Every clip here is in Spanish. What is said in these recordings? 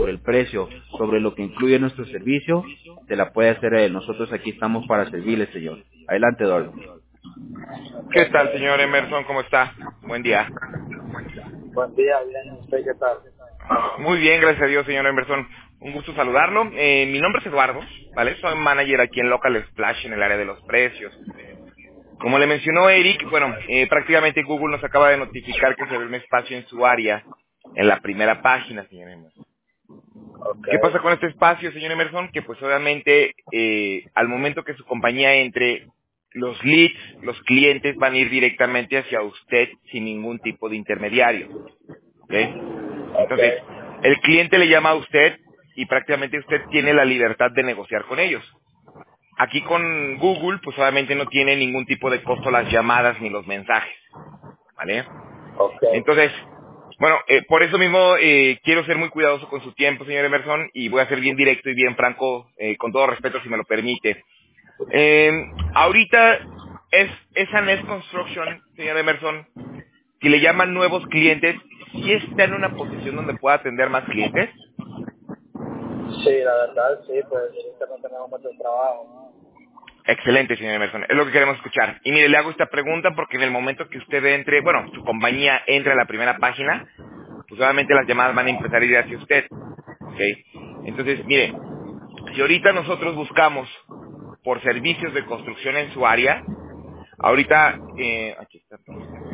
sobre el precio, sobre lo que incluye nuestro servicio, te la puede hacer él. Nosotros aquí estamos para servirle, señor. Adelante, Eduardo. ¿Qué tal, señor Emerson? ¿Cómo está? Buen día. Buen día, bien, ¿usted qué tal? Muy bien, gracias a Dios, señor Emerson. Un gusto saludarlo. Mi nombre es Eduardo, ¿vale? Soy manager aquí en Local Splash en el área de los precios. Como le mencionó Eric, bueno, prácticamente Google nos acaba de notificar que se abre un espacio en su área, en la primera página, señor Emerson. Ok, ¿Qué pasa con este espacio, señor Emerson? Que pues obviamente al momento que su compañía entre, los leads, los clientes van a ir directamente hacia usted sin ningún tipo de intermediario. ¿Ok? ok, Entonces, el cliente le llama a usted y prácticamente usted tiene la libertad de negociar con ellos. Aquí con Google, pues obviamente no tiene ningún tipo de costo las llamadas ni los mensajes, ¿vale? ok. Entonces, bueno, por eso mismo quiero ser muy cuidadoso con su tiempo, señor Emerson, y voy a ser bien directo y bien franco, con todo respeto, si me lo permite. Ahorita esa Nest Construction, señor Emerson, si le llaman nuevos clientes, ¿sí está en una posición donde pueda atender más clientes? Sí, la verdad, sí, pues ahorita no tenemos mucho trabajo. Excelente, señor Emerson. Es lo que queremos escuchar. Y mire, le hago esta pregunta porque en el momento que usted entre, bueno, su compañía entre a la primera página, pues obviamente las llamadas van a empezar a ir hacia usted. ¿Ok? Entonces, mire, si ahorita nosotros buscamos por servicios de construcción en su área, ahorita, aquí está, permítame.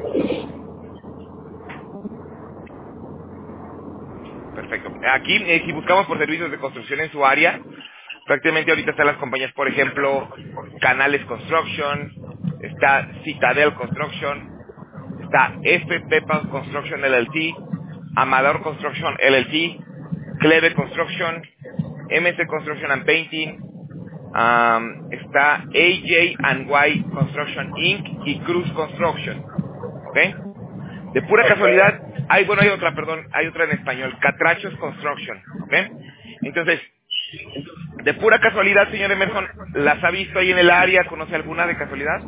Perfecto. Aquí, si buscamos por servicios de construcción en su área, prácticamente ahorita están las compañías, por ejemplo, Canales Construction, está Citadel Construction, está FP Construction LLC, Amador Construction LLC, Cleve Construction, MC Construction and Painting, está AJ and Y Construction Inc. y Cruz Construction. ¿Ok? De pura casualidad, Ok. hay otra, perdón, hay otra en español, Catrachos Construction. ¿Ok? Entonces, de pura casualidad, señor Emerson, ¿las ha visto ahí en el área? ¿Conoce alguna de casualidad?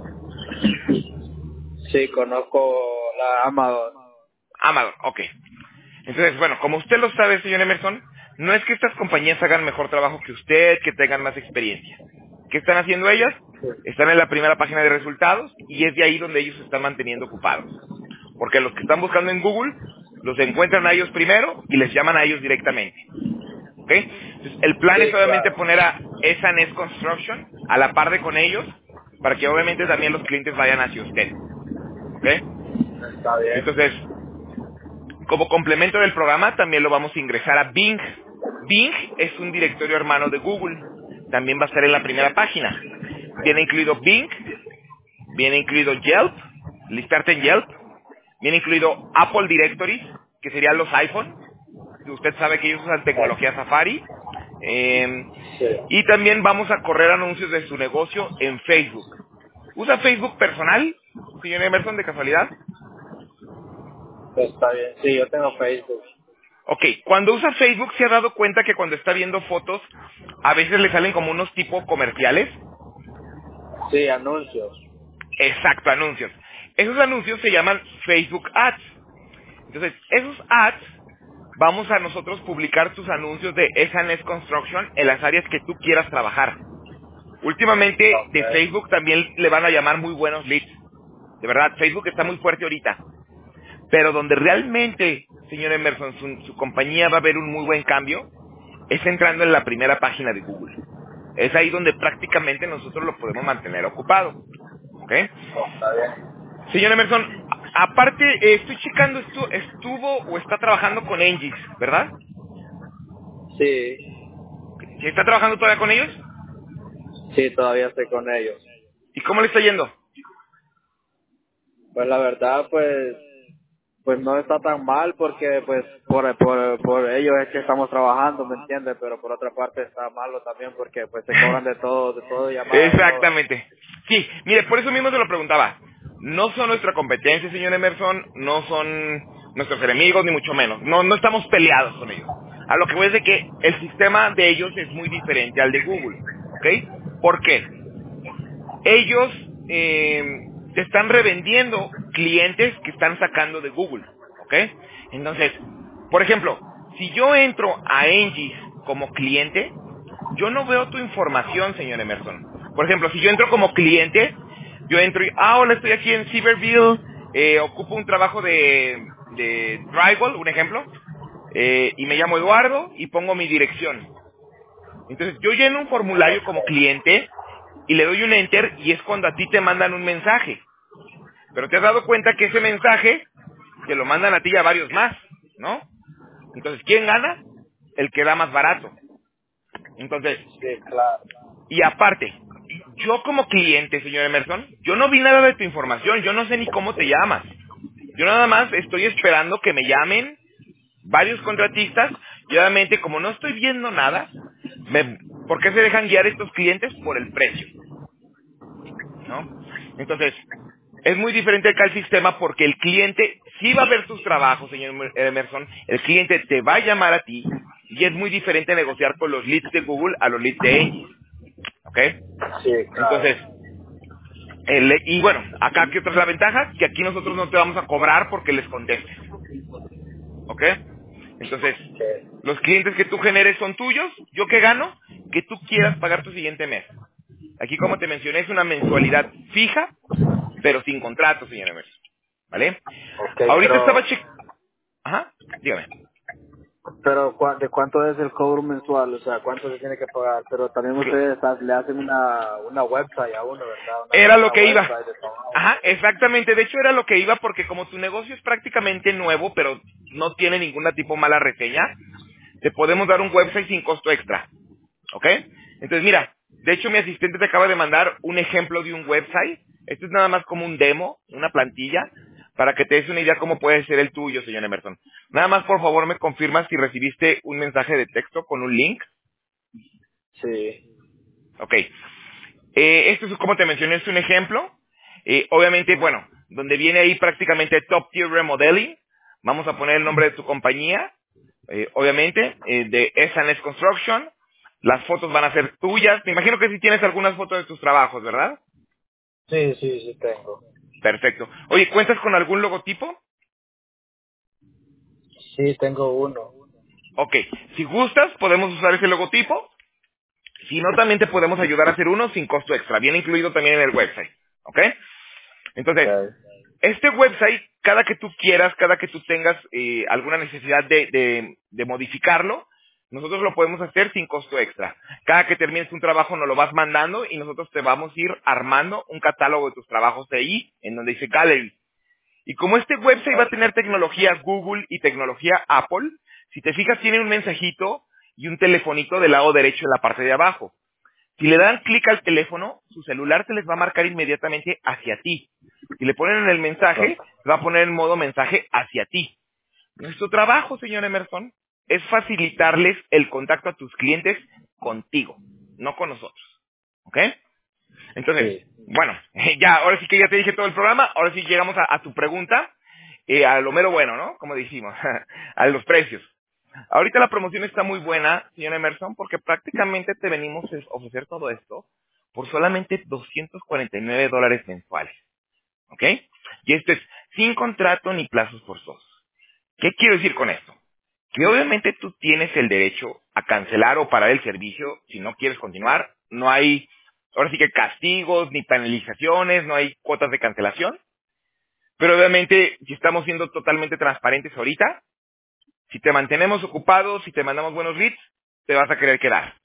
Sí, conozco la Amazon. Amador, ok. Entonces, bueno, como usted lo sabe, señor Emerson, no es que estas compañías hagan mejor trabajo que usted, que tengan más experiencia. ¿Qué están haciendo ellas? Están en la primera página de resultados y es de ahí donde ellos se están manteniendo ocupados. Porque los que están buscando en Google, los encuentran a ellos primero y les llaman a ellos directamente. ¿Ok? Entonces, el plan es Sí, obviamente claro. poner a esa Nest Construction a la par de con ellos, para que obviamente también los clientes vayan hacia usted. ¿Ok? Está bien. Entonces, como complemento del programa, también lo vamos a ingresar a Bing. Bing es un directorio hermano de Google. También va a estar en la primera página. Viene incluido Bing, viene incluido Yelp, listarte en Yelp. Viene incluido Apple Directories, que serían los iPhone. Usted sabe que ellos usan tecnología Safari. Sí. Y también vamos a correr anuncios de su negocio en Facebook. ¿Usa Facebook personal, señor Emerson, de casualidad? Está bien. Sí, yo tengo Facebook. Ok, cuando usa Facebook, ¿se ha dado cuenta que cuando está viendo fotos, a veces le salen como unos tipos comerciales? Sí, anuncios. Exacto, anuncios. Esos anuncios se llaman Facebook Ads. Entonces, esos ads, vamos a nosotros publicar tus anuncios de esa Nest Construction en las áreas que tú quieras trabajar. Últimamente, Ok. de Facebook también le van a llamar muy buenos leads. De verdad, Facebook está muy fuerte ahorita. Pero donde realmente, señor Emerson, su compañía va a ver un muy buen cambio, es entrando en la primera página de Google. Es ahí donde prácticamente nosotros lo podemos mantener ocupado. ¿Ok? Está bien. Señor Emerson, aparte, estoy checando, estuvo o está trabajando con Engis, ¿verdad? Sí. ¿Sí está trabajando todavía con ellos? Sí, todavía estoy con ellos. ¿Y cómo le está yendo? Pues la verdad, pues no está tan mal porque pues por ellos es que estamos trabajando, ¿me entiendes? Pero por otra parte está malo también porque pues se cobran de todo, llamadas, todo. Exactamente. Sí, mire, por eso mismo se lo preguntaba. No son nuestra competencia, señor Emerson, no son nuestros enemigos, ni mucho menos. No estamos peleados con ellos. A lo que voy es de que el sistema de ellos es muy diferente al de Google. ¿Ok? ¿Por qué? Ellos te están revendiendo clientes que están sacando de Google. ¿Ok? Entonces, por ejemplo, Si yo entro a Engis como cliente, yo no veo tu información, señor Emerson. Por ejemplo, si yo entro como cliente, yo entro y, hola, estoy aquí en Cyberville, ocupo un trabajo de drywall, un ejemplo, y me llamo Eduardo y pongo mi dirección. Entonces, yo lleno un formulario como cliente y le doy un enter y es cuando a ti te mandan un mensaje. Pero te has dado cuenta que ese mensaje te lo mandan a ti y a varios más, ¿no? Entonces, ¿quién gana? El que da más barato. Entonces, Sí, claro. y aparte, yo como cliente, señor Emerson, yo no vi nada de tu información, yo no sé ni cómo te llamas. Yo nada más estoy esperando que me llamen varios contratistas y obviamente como no estoy viendo nada, ¿por qué se dejan guiar estos clientes? Por el precio, ¿no? Entonces, es muy diferente acá el sistema porque el cliente sí va a ver tus trabajos, señor Emerson, el cliente te va a llamar a ti y es muy diferente negociar con los leads de Google a los leads de Engis, ¿ok? Sí, claro. Entonces, y bueno, acá ¿qué otra es la ventaja? Que aquí nosotros no te vamos a cobrar porque les contestes, ¿ok? Entonces, Sí. los clientes que tú generes son tuyos. ¿Yo qué gano? Que tú quieras pagar tu siguiente mes. Aquí, como te mencioné, es una mensualidad fija, pero sin contrato, señor Emerson, ¿vale? Ok, Ahorita estaba Ajá, dígame. pero ¿de cuánto es el cobro mensual? O sea, ¿cuánto se tiene que pagar? Pero también ustedes le hacen una website a uno, ¿verdad? Era lo Una que iba. website de trabajo. Ajá, exactamente. De hecho, era lo que iba porque como tu negocio es prácticamente nuevo, pero no tiene ninguna tipo mala reseña, te podemos dar un website sin costo extra. ¿Ok? Entonces, mira, de hecho mi asistente te acaba de mandar un ejemplo de un website. Esto es nada más como un demo, una plantilla, para que te des una idea cómo puede ser el tuyo, señor Emerson. Nada más, por favor, me confirmas si recibiste un mensaje de texto con un link. Sí. Ok. Esto es, como te mencioné, es un ejemplo. Obviamente, bueno, donde viene ahí prácticamente Top Tier Remodeling, vamos a poner el nombre de tu compañía, obviamente, de S&S Construction. Las fotos van a ser tuyas. Me imagino que si tienes algunas fotos de tus trabajos, ¿verdad? Sí, sí, sí tengo. Perfecto. Oye, ¿cuentas con algún logotipo? Sí, tengo uno. Ok. Si gustas, podemos usar ese logotipo. Si no, también te podemos ayudar a hacer uno sin costo extra. Viene incluido también en el website. ¿Ok? Entonces, Okay. este website, cada que tú quieras, cada que tú tengas alguna necesidad de modificarlo, nosotros lo podemos hacer sin costo extra. Cada que termines un trabajo nos lo vas mandando y nosotros te vamos a ir armando un catálogo de tus trabajos de ahí, en donde dice Gallery. Y como este website va a tener tecnología Google y tecnología Apple, si te fijas tiene un mensajito y un telefonito del lado derecho en la parte de abajo. Si le dan clic al teléfono, su celular se les va a marcar inmediatamente hacia ti. Si le ponen en el mensaje, se va a poner en modo mensaje hacia ti. Nuestro trabajo, señor Emerson, es facilitarles el contacto a tus clientes contigo, no con nosotros. ¿Ok? Entonces, Sí. bueno, ya, ahora sí que ya te dije todo el programa, ahora sí llegamos a tu pregunta, a lo mero bueno, ¿no? Como dijimos, a los precios. Ahorita la promoción está muy buena, señor Emerson, porque prácticamente te venimos a ofrecer todo esto por solamente $249 mensuales. ¿Ok? Y esto es sin contrato ni plazos forzosos. ¿Qué quiero decir con esto? Que obviamente tú tienes el derecho a cancelar o parar el servicio si no quieres continuar. No hay, ahora sí que castigos, ni penalizaciones, no hay cuotas de cancelación. Pero obviamente, si estamos siendo totalmente transparentes ahorita, si te mantenemos ocupados, si te mandamos buenos leads, te vas a querer quedar.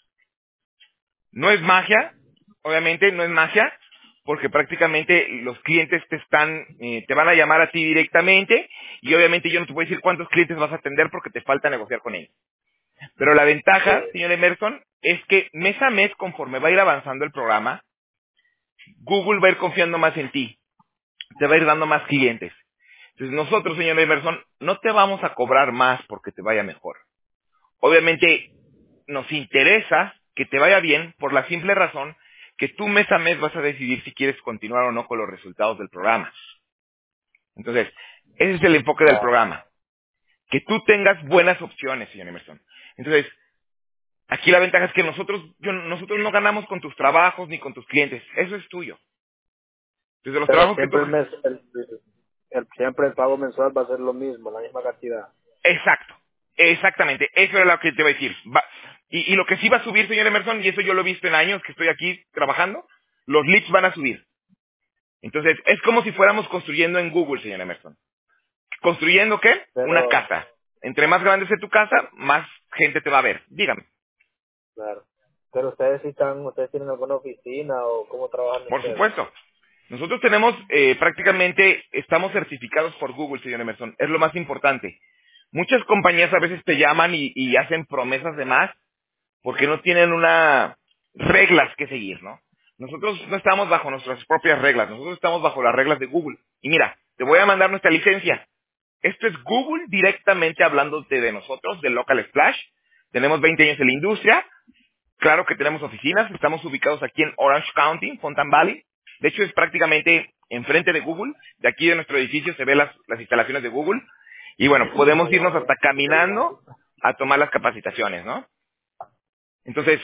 No es magia, obviamente no es magia, porque prácticamente los clientes te van a llamar a ti directamente y obviamente yo no te voy a decir cuántos clientes vas a atender porque te falta negociar con ellos. Pero la ventaja, Sí. señor Emerson, es que mes a mes, conforme va a ir avanzando el programa, Google va a ir confiando más en ti, te va a ir dando más clientes. Entonces nosotros, señor Emerson, no te vamos a cobrar más porque te vaya mejor. Obviamente nos interesa que te vaya bien por la simple razón que tú mes a mes vas a decidir si quieres continuar o no con los resultados del programa. Entonces, ese es el enfoque del Ah, programa. Que tú tengas buenas opciones, señor Emerson. Entonces, aquí la ventaja es que nosotros no ganamos con tus trabajos ni con tus clientes. Eso es tuyo. Desde los pero trabajos que tú... siempre siempre el pago mensual va a ser lo mismo, la misma cantidad. Exacto. Exactamente, eso era lo que te iba a decir. Y lo que sí va a subir, señor Emerson, y eso yo lo he visto en años que estoy aquí trabajando, los leads van a subir. Entonces, es como si fuéramos construyendo en Google, señor Emerson. ¿Construyendo qué? Una Pero, casa. Entre más grande sea tu casa, más gente te va a ver. Dígame. claro. Pero ustedes tienen alguna oficina o cómo trabajan Por ustedes. supuesto. Nosotros tenemos, prácticamente, estamos certificados por Google, señor Emerson. Es lo más importante. Muchas compañías a veces te llaman y hacen promesas de más porque no tienen una reglas que seguir, ¿no? Nosotros no estamos bajo nuestras propias reglas, nosotros estamos bajo las reglas de Google. Y mira, te voy a mandar nuestra licencia. Esto es Google directamente hablándote de nosotros, de Local Splash. Tenemos 20 años en la industria. Claro que tenemos oficinas, estamos ubicados aquí en Orange County, Fontaine Valley. De hecho, es prácticamente enfrente de Google. De aquí de nuestro edificio se ven las instalaciones de Google. Y bueno, podemos irnos hasta caminando a tomar las capacitaciones, ¿no? Entonces,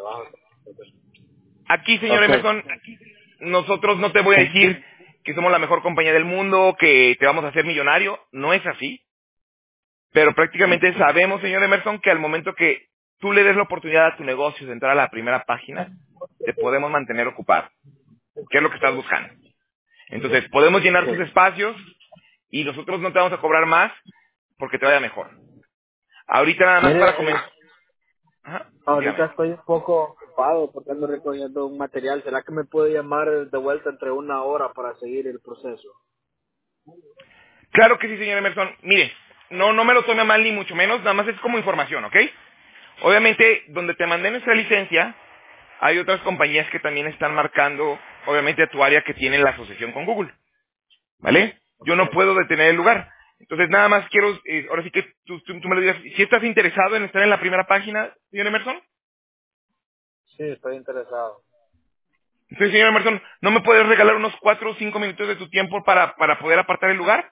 aquí, señor Ok. Emerson, nosotros no te voy a decir que somos la mejor compañía del mundo, que te vamos a hacer millonario. No es así. Pero prácticamente sabemos, señor Emerson, que al momento que tú le des la oportunidad a tu negocio de entrar a la primera página, te podemos mantener ocupado. ¿Qué es lo que estás buscando? Entonces, podemos llenar tus espacios y nosotros no te vamos a cobrar más porque te vaya mejor. Ahorita nada más Mire, para comenzar. Ajá, ahorita dígame. estoy un poco ocupado porque ando recogiendo un material. ¿Será que me puede llamar de vuelta entre 1 hora para seguir el proceso? Claro que sí, señor Emerson. Mire, no me lo tome a mal ni mucho menos, nada más es como información, ¿ok? Obviamente, donde te mandé nuestra licencia, hay otras compañías que también están marcando, obviamente, a tu área que tienen la asociación con Google, ¿vale? Yo Ok. no puedo detener el lugar. Entonces, nada más quiero, ahora sí que tú me lo digas, si estás interesado en estar en la primera página, señor Emerson. Sí, estoy interesado. Entonces, señor Emerson, ¿no me puedes regalar unos 4 o 5 minutos de tu tiempo para poder apartar el lugar?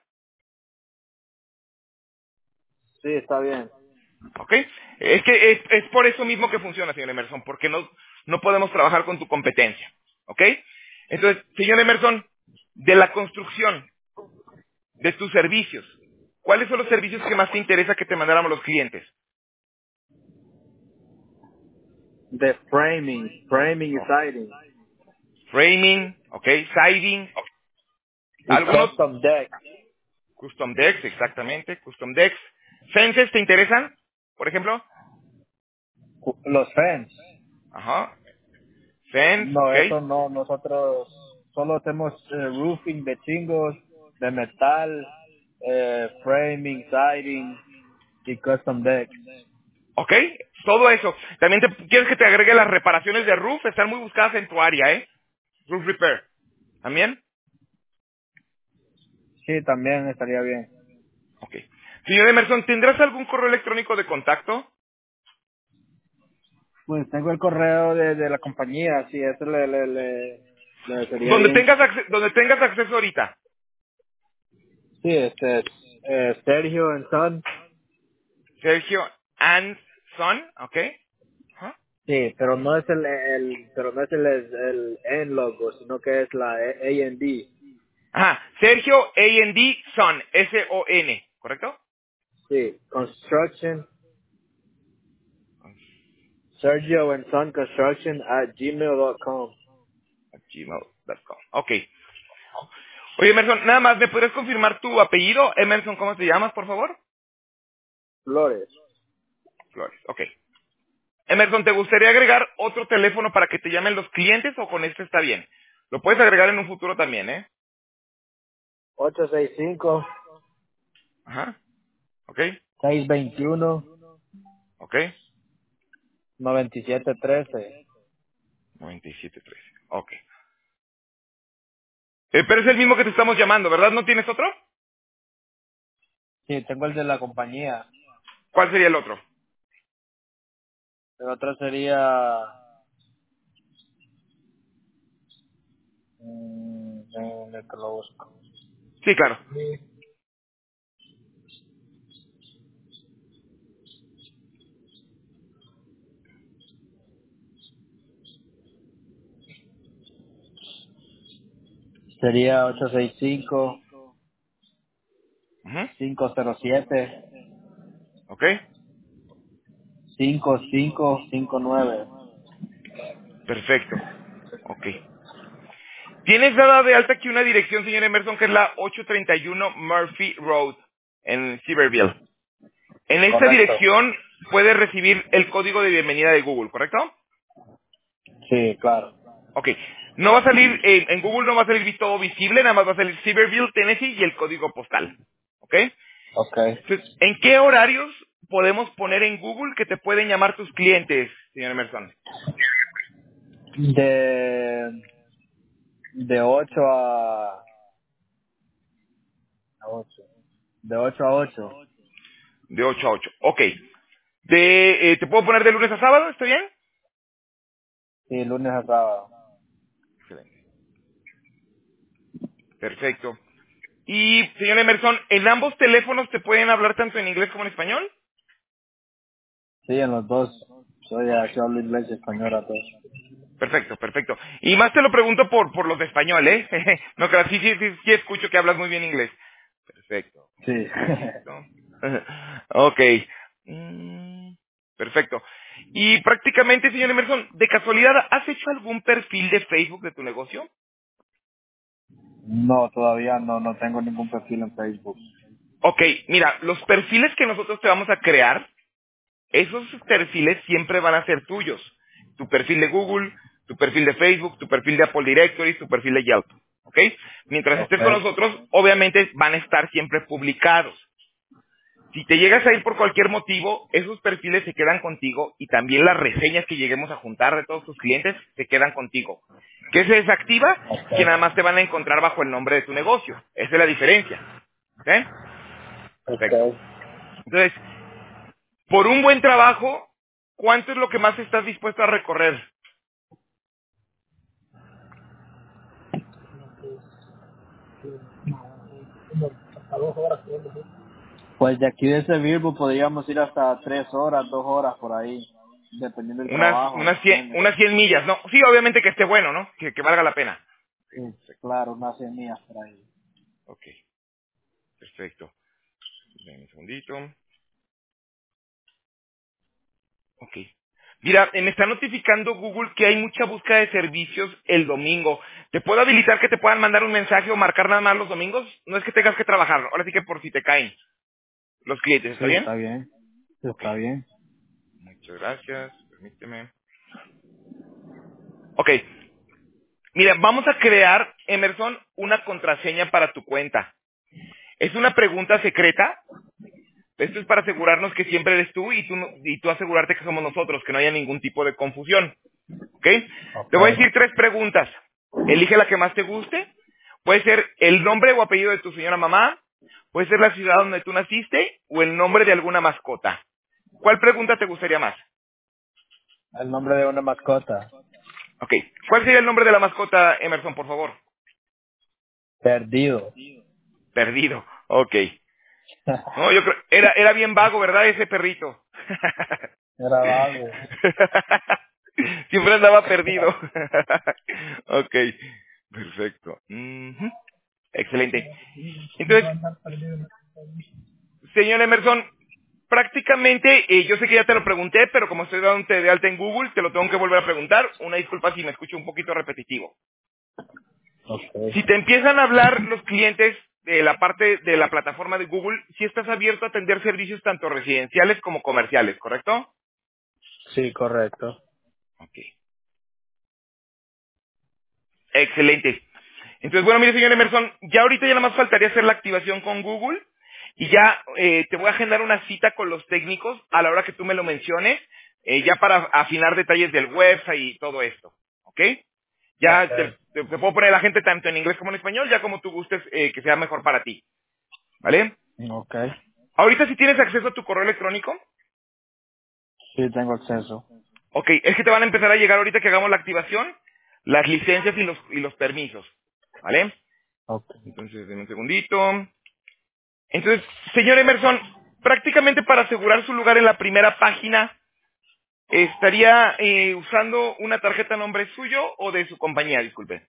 Sí, está bien. ¿Ok? Es que es por eso mismo que funciona, señor Emerson, porque no podemos trabajar con tu competencia. ¿Ok? Entonces, señor Emerson, de la construcción, de tus servicios, ¿cuáles son los servicios que más te interesa que te mandáramos los clientes? De framing y Oh, siding. framing, ¿ok? Siding, Y algunos custom deck. custom decks, exactamente, custom decks. Fences, ¿te interesan? Por ejemplo. Los fans. Ajá. Fence, No, ¿ok? eso no. Nosotros solo hacemos roofing de chingos, de metal, framing, siding y custom decks. ¿Ok? Todo eso. También quieres que te agregue las reparaciones de roof, están muy buscadas en tu área, ¿eh? Roof repair. ¿También? Sí, también estaría bien. Ok. Señor Emerson, ¿tendrás algún correo electrónico de contacto? Pues tengo el correo de la compañía, sí, eso le sería Donde bien. tengas, donde tengas acceso ahorita. Sí, Sergio and Son. Sergio and Son, ¿ok? Ajá. Sí, pero no es pero no es el N logo, sino que es la A&D. Ajá. Sergio A&D Son, S-O-N, ¿correcto? Sí, Construction, Sergio and Son Construction at gmail.com. gmail.com. Ok. Oye, Emerson, nada más, ¿me podrías confirmar tu apellido? Emerson, ¿cómo te llamas, por favor? Flores. Flores, ok. Emerson, ¿te gustaría agregar otro teléfono para que te llamen los clientes o con este está bien? Lo puedes agregar en un futuro también, ¿eh? 865 Ajá. Ok, 621 ok. 9713. 9713. Ok. Pero es el mismo que te estamos llamando, ¿verdad? ¿No tienes otro? Sí, tengo el de la compañía. ¿Cuál sería el otro? El otro sería... déjame que lo busco. Sí, claro. Sería 865 Ujú. 507 ¿Ok? 5559. Perfecto. Ok. Tienes dada de alta aquí una dirección, señor Emerson, que es la 831 Murphy Road en Silverville. En esta Correcto. dirección puedes recibir el código de bienvenida de Google, ¿correcto? Sí, claro. Ok. No va a salir, en Google no va a salir todo visible, nada más va a salir Silverville, Tennessee y el código postal. ¿Ok? Ok. Entonces, ¿en qué horarios podemos poner en Google que te pueden llamar tus clientes, señor Emerson? De 8 a 8. De 8 a 8. De 8 a 8. Ok. ¿Te puedo poner de lunes a sábado? ¿Está bien? Sí, lunes a sábado. Excelente. Perfecto. Y, señor Emerson, ¿en ambos teléfonos te pueden hablar tanto en inglés como en español? Sí, en los dos. Soy aquí hablo inglés y español a todos. Perfecto, perfecto. Y más te lo pregunto por los de español, ¿eh? No, claro, sí escucho que hablas muy bien inglés. Perfecto. Sí. Listo. Ok. Mm, Perfecto. Y prácticamente, señor Emerson, de casualidad, ¿has hecho algún perfil de Facebook de tu negocio? No, todavía no tengo ningún perfil en Facebook. Ok, mira, los perfiles que nosotros te vamos a crear, esos perfiles siempre van a ser tuyos. Tu perfil de Google, tu perfil de Facebook, tu perfil de Apple Directory, tu perfil de Yelp. ¿Ok? Mientras Ok. estés con nosotros, obviamente van a estar siempre publicados. Si te llegas a ir por cualquier motivo, esos perfiles se quedan contigo y también las reseñas que lleguemos a juntar de todos tus clientes se quedan contigo. ¿Qué se desactiva? Ok. Que nada más te van a encontrar bajo el nombre de tu negocio. Esa es la diferencia. ¿Ok? Ok. Perfecto. Entonces, por un buen trabajo, ¿cuánto es lo que más estás dispuesto a recorrer? Pues de aquí de ese Virgo podríamos ir hasta 3 horas, 2 horas por ahí, dependiendo del trabajo, ¿me entiendes? Unas 100 millas, ¿no? Sí, obviamente que esté bueno, ¿no? Que valga la pena. Sí, claro, unas 100 millas por ahí. Ok, perfecto. Dame un segundito. Ok. Mira, me está notificando Google que hay mucha búsqueda de servicios el domingo. ¿Te puedo habilitar que te puedan mandar un mensaje o marcar nada más los domingos? No es que tengas que trabajar, ahora sí que por si te caen los clientes, ¿está Sí, bien? está bien. Sí, Ok, está bien. muchas gracias, permíteme. Ok, mira, vamos a crear, Emerson, una contraseña para tu cuenta. Es una pregunta secreta. Esto es para asegurarnos que siempre eres tú y y tú asegurarte que somos nosotros, que no haya ningún tipo de confusión. ¿Ok? Te Ok. voy a decir 3 preguntas. Elige la que más te guste. Puede ser el nombre o apellido de tu señora mamá. Puede ser la ciudad donde tú naciste o el nombre de alguna mascota. ¿Cuál pregunta te gustaría más? El nombre de una mascota. Ok. ¿Cuál sería el nombre de la mascota, Emerson, por favor? Perdido. Perdido. Ok. No, yo creo, era bien vago, ¿verdad? Ese perrito. Era vago. Siempre andaba perdido. Ok. Perfecto. Ujú. Excelente. Entonces, señor Emerson, prácticamente, yo sé que ya te lo pregunté, pero como estoy dándote de alta en Google, te lo tengo que volver a preguntar. Una disculpa si me escucho un poquito repetitivo. Ok. Si te empiezan a hablar los clientes de la parte de la plataforma de Google, si estás abierto a atender servicios tanto residenciales como comerciales, ¿correcto? Sí, correcto. Ok. Excelente. Entonces, bueno, mire, señor Emerson, ya ahorita ya nada más faltaría hacer la activación con Google y ya te voy a agendar una cita con los técnicos a la hora que tú me lo menciones, ya para afinar detalles del website y todo esto. ¿Ok? Ya Ok. te puedo poner a la gente tanto en inglés como en español, ya como tú gustes que sea mejor para ti. ¿Vale? Ok. Ahorita si tienes acceso a tu correo electrónico, Sí, tengo acceso. ok, es que te van a empezar a llegar ahorita que hagamos la activación, las licencias y los permisos. ¿Vale? Ok. Entonces, denme un segundito. Entonces, señor Emerson, prácticamente para asegurar su lugar en la primera página, ¿estaría usando una tarjeta a nombre suyo o de su compañía? Disculpe.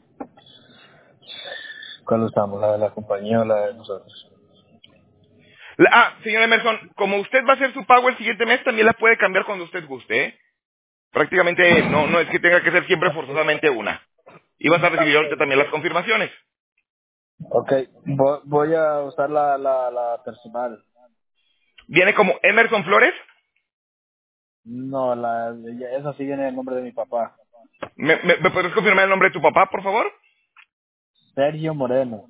¿Cuál usamos? ¿La de la compañía o la de nosotros? Señor Emerson, como usted va a hacer su pago el siguiente mes, también la puede cambiar cuando usted guste, ¿eh? Prácticamente no es que tenga que ser siempre forzosamente una. Y vas a recibir ahorita también las confirmaciones. Ok, voy a usar la personal. ¿Viene como Emerson Flores? No, esa sí viene el nombre de mi papá. ¿Me puedes confirmar el nombre de tu papá, por favor? Sergio Moreno.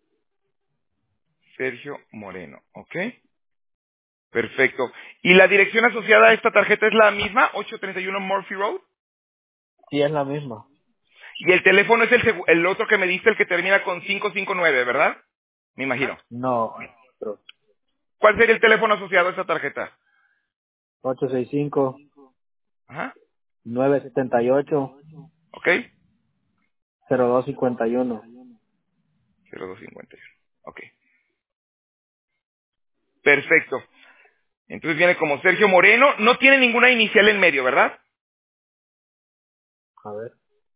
Sergio Moreno, ¿ok? Perfecto. ¿Y la dirección asociada a esta tarjeta es la misma, 831 Murphy Road? Sí, es la misma. Y el teléfono es el otro que me diste, el que termina con 559, ¿verdad? Me imagino. No, otro. ¿Cuál sería el teléfono asociado a esta tarjeta? 865 Ajá, 978 ¿ok? 0251. 0251, ok. Perfecto. Entonces viene como Sergio Moreno. No tiene ninguna inicial en medio, ¿verdad? A ver.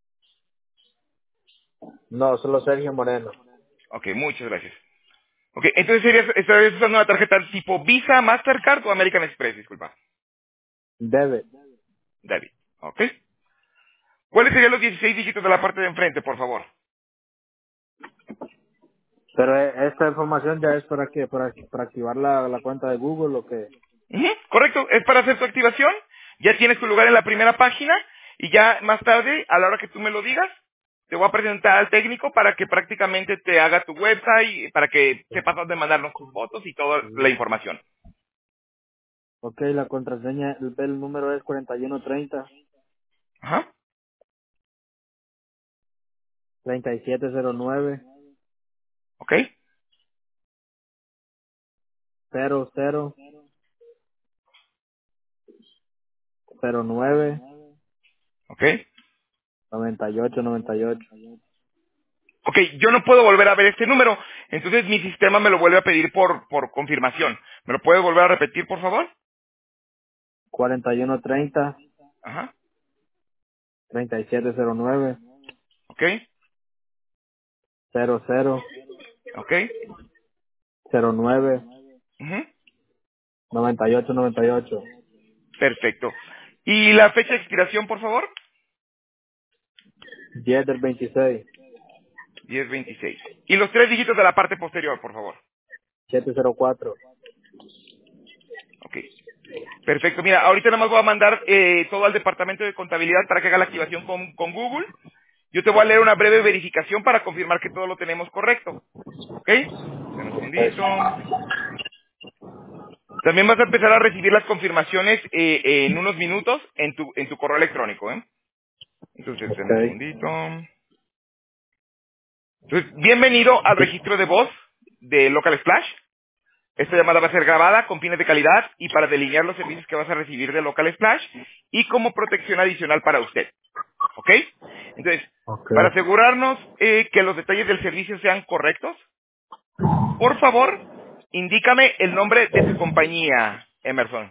No, solo Sergio Moreno. Ok, muchas gracias. Ok, entonces estarías usando una tarjeta tipo Visa, Mastercard o American Express, disculpa. Debe. David, ok. ¿Cuáles serían los 16 dígitos de la parte de enfrente, por favor? Pero esta información ya es para qué, para activar la cuenta de Google o qué. Ujú, correcto, es para hacer tu activación. Ya tienes tu lugar en la primera página y ya más tarde, a la hora que tú me lo digas, te voy a presentar al técnico para que prácticamente te haga tu website, para que sepas dónde mandarnos tus fotos y toda la información. Ok, la contraseña, el número es 4130 Ajá, 3709 ok, 00 09 ok. 9898. Ok, yo no puedo volver a ver este número, entonces mi sistema me lo vuelve a pedir por confirmación. ¿Me lo puedes volver a repetir, por favor? 4130 Ajá, 3709 ok, 00 ok, 09 ujú, 9898. perfecto. ¿Y la fecha de expiración, por favor? 10 del 26. 1026. Y los tres dígitos de la parte posterior, por favor. 704. Ok. Perfecto. Mira, ahorita nada más voy a mandar todo al departamento de contabilidad para que haga la activación con Google. Yo te voy a leer una breve verificación para confirmar que todo lo tenemos correcto. ¿Ok? Dame un segundito. También vas a empezar a recibir las confirmaciones en unos minutos en tu correo electrónico, ¿eh? Entonces, dame un Ok. segundito. Entonces, bienvenido al registro de voz de Local Splash. Esta llamada va a ser grabada con fines de calidad y para delinear los servicios que vas a recibir de Local Splash y como protección adicional para usted. ¿Ok? Entonces, Ok. para asegurarnos que los detalles del servicio sean correctos, por favor, indícame el nombre de tu compañía, Emerson.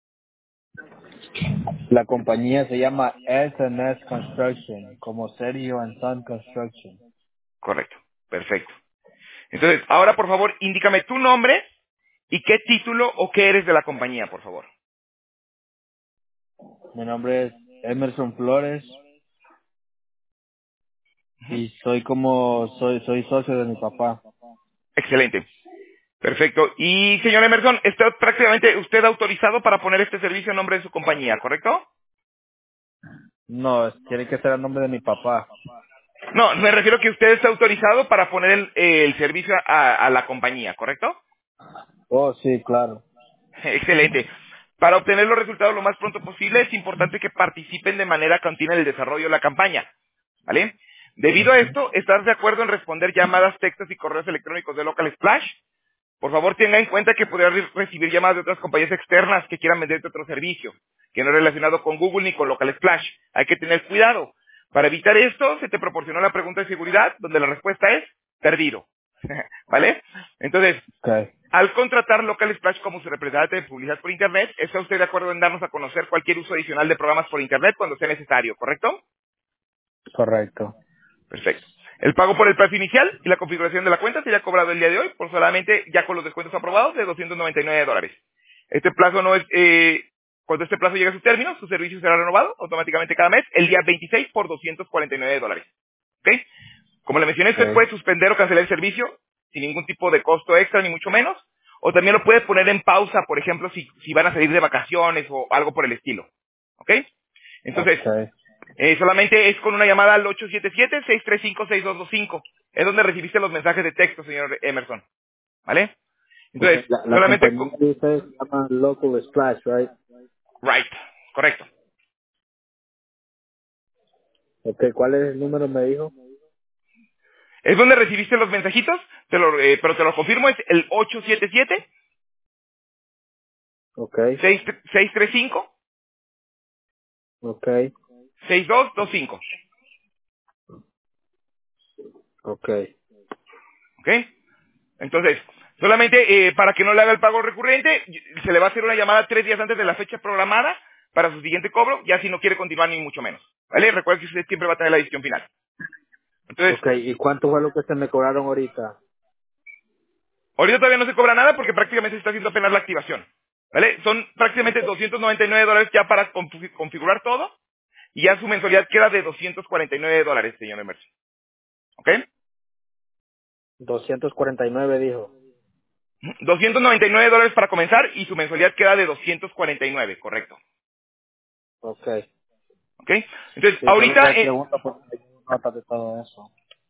La compañía se llama S&S Construction, como Sergio and Son Construction. Correcto. Perfecto. Entonces, ahora, por favor, indícame tu nombre y qué título o qué eres de la compañía, por favor. Mi nombre es Emerson Flores Ujú. y soy socio de mi papá. Excelente. Perfecto. Y, señor Emerson, ¿está prácticamente usted autorizado para poner este servicio en nombre de su compañía, correcto? No, tiene que ser el nombre de mi papá. No, me refiero que usted está autorizado para poner el servicio a la compañía, ¿correcto? Oh, sí, claro. Excelente. Para obtener los resultados lo más pronto posible es importante que participen de manera continua en el desarrollo de la campaña. ¿Vale? Debido a esto, ¿estás de acuerdo en responder llamadas, textos y correos electrónicos de Local Splash? Por favor, tenga en cuenta que podrá recibir llamadas de otras compañías externas que quieran venderte otro servicio, que no es relacionado con Google ni con Local Splash. Hay que tener cuidado. Para evitar esto, se te proporcionó la pregunta de seguridad, donde la respuesta es perdido. ¿Vale? Entonces, Okay. al contratar Local Splash como su representante de publicidad por Internet, ¿está usted de acuerdo en darnos a conocer cualquier uso adicional de programas por Internet cuando sea necesario, correcto? Correcto. Perfecto. El pago por el plazo inicial y la configuración de la cuenta sería cobrado el día de hoy por solamente, ya con los descuentos aprobados, de $299. Este plazo no es, cuando este plazo llegue a su término, su servicio será renovado automáticamente cada mes, el día 26 por $249. ¿Ok? Como le mencioné, usted puede suspender o cancelar el servicio sin ningún tipo de costo extra, ni mucho menos. O también lo puede poner en pausa, por ejemplo, si van a salir de vacaciones o algo por el estilo. ¿Ok? Entonces, solamente es con una llamada al 877-635-6225. Es donde recibiste los mensajes de texto, señor Emerson. ¿Vale? Entonces, La solamente... compañía de ustedes se llama Local Splash, right? Right, correcto. Okay, ¿cuál es el número me dijo? Es donde recibiste los mensajitos, pero te lo confirmo, es el 877 Okay, 635 okay, 6225. okay. ¿Ok? Entonces, solamente para que no le haga el pago recurrente, se le va a hacer una llamada 3 días antes de la fecha programada para su siguiente cobro, ya si no quiere continuar ni mucho menos. ¿Vale? Recuerda que usted siempre va a tener la decisión final. Entonces, Okay, ¿y cuánto fue lo que se me cobraron ahorita? ahorita todavía no se cobra nada porque prácticamente se está haciendo apenas la activación. ¿Vale? Son prácticamente $299 ya para configurar todo y ya su mensualidad queda de $249, señor Emerson. ¿Ok? 249 dijo. $299 para comenzar y su mensualidad queda de 249, correcto. Okay. ¿Ok? Entonces, Sí, solo ahorita, le pregunto porque me dio nota de todo eso.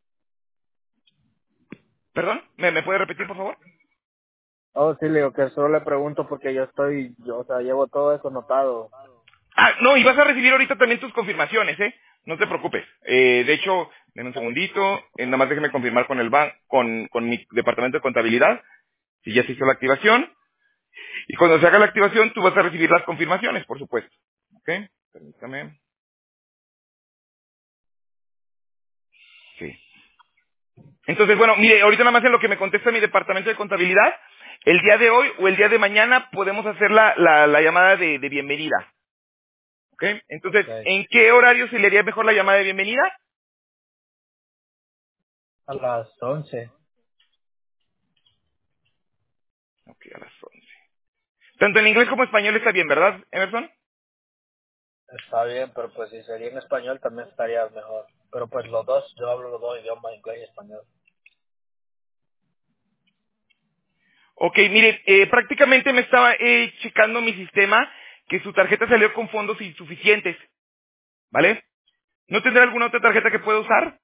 perdón, ¿me puede repetir, por favor? Oh, sí, le digo que solo le pregunto porque o sea, llevo todo eso notado. Ah, no, y vas a recibir ahorita también tus confirmaciones, ¿eh? No te preocupes. De hecho, en un segundito, nada más déjeme confirmar con el con mi departamento de contabilidad, si ya se hizo la activación. Y cuando se haga la activación, tú vas a recibir las confirmaciones, por supuesto. ¿Ok? Permítame. Sí. Entonces, bueno, mire, ahorita nada más en lo que me contesta mi departamento de contabilidad, el día de hoy o el día de mañana podemos hacer la llamada de bienvenida. ¿Ok? Entonces, Okay. ¿en qué horario se le haría mejor la llamada de bienvenida? A las 11. Ok, a las 11. Tanto en inglés como en español está bien, ¿verdad, Emerson? Está bien, pero pues si sería en español también estaría mejor. Pero pues los dos, yo hablo los dos idiomas, inglés y español. Ok, mire, prácticamente me estaba checando mi sistema que su tarjeta salió con fondos insuficientes, ¿vale? ¿No tendrá alguna otra tarjeta que pueda usar?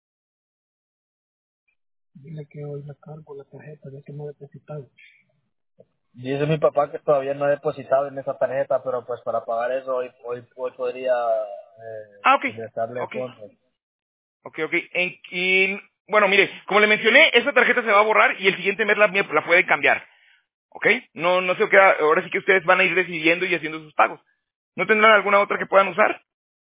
Dile que hoy la cargo la tarjeta, ya que no he depositado. Dice mi papá que todavía no he depositado en esa tarjeta, pero pues para pagar eso hoy podría Ah, ok, ingresarle ok, fondos. ok. Bueno, mire, como le mencioné, esa tarjeta se va a borrar y el siguiente mes la puede cambiar, ¿ok? No sé qué, ahora sí que ustedes van a ir decidiendo y haciendo sus pagos. ¿No tendrán alguna otra que puedan usar?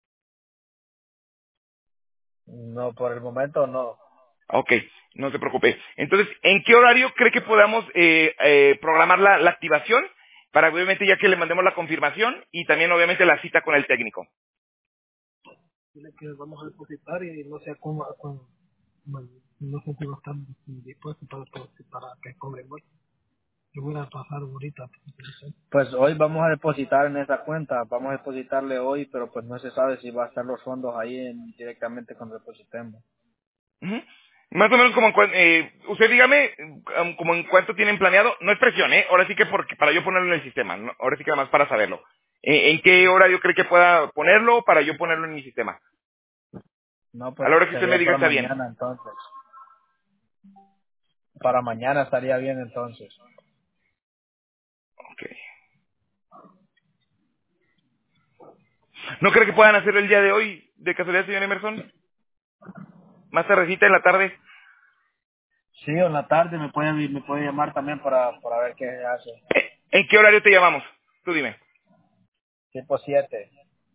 No, por el momento no. Ok, no se preocupe. Entonces, ¿en qué horario cree que podamos programar la activación? Para obviamente ya que le mandemos la confirmación y también obviamente la cita con el técnico. Dile que vamos a depositar y no sé cómo, bueno, no sé si va a estar dispuesto para que cobre igual. Yo voy a pasar ahorita. Pues hoy vamos a depositar en esa cuenta, vamos a depositarle hoy, pero pues no se sabe si va a estar los fondos ahí directamente cuando depositemos. Ujú. Más o menos como usted dígame como en cuánto tienen planeado, no es presión, ahora sí que para yo ponerlo en el sistema, ¿no? Ahora sí que además para saberlo. ¿En qué horario cree que pueda ponerlo para yo ponerlo en mi sistema? No, A pues la hora que usted me sería diga para está bien. mañana entonces. Para mañana estaría bien entonces. Ok. ¿No cree que puedan hacerlo el día de hoy, de casualidad, señor Emerson? Más tardecita en la tarde. Sí, o en la tarde me puede llamar también para ver qué hace. ¿En qué horario te llamamos? Tú dime. Tipo 7.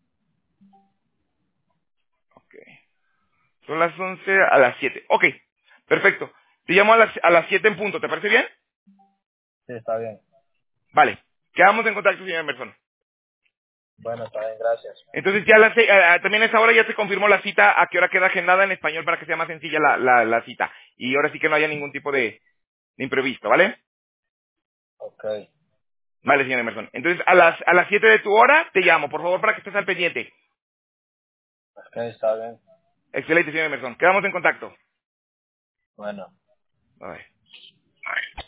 Ok. Son las 11 a las 7. Ok, perfecto. Te llamo a las 7 en punto, ¿te parece bien? Sí, está bien. Vale. Quedamos en contacto, señor Emerson. Bueno, está bien, gracias. Entonces ya también a esa hora ya se confirmó la cita, a qué hora queda agendada en español para que sea más sencilla la cita. Y ahora sí que no haya ningún tipo de imprevisto, ¿vale? Ok, Vale, señor Emerson. Entonces a las 7 de tu hora te llamo, por favor, para que estés al pendiente. ok, está bien. Excelente, señor Emerson. Quedamos en contacto. Bueno. Bye.